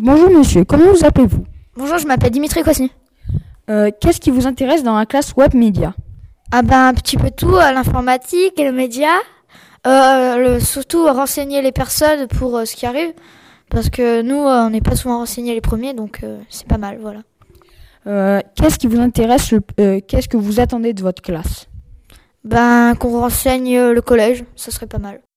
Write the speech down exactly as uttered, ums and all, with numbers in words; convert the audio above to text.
Bonjour monsieur, comment vous appelez-vous? Bonjour, je m'appelle Dimitri Kwasny. Euh, qu'est-ce qui vous intéresse dans la classe web média? Ah ben un petit peu tout, euh, l'informatique et le média. Euh, le, surtout euh, renseigner les personnes pour euh, ce qui arrive. Parce que nous, euh, on n'est pas souvent renseignés les premiers, donc euh, c'est pas mal, voilà. Euh, qu'est-ce qui vous intéresse, le- euh, qu'est-ce que vous attendez de votre classe? Ben qu'on renseigne euh, le collège, ça serait pas mal.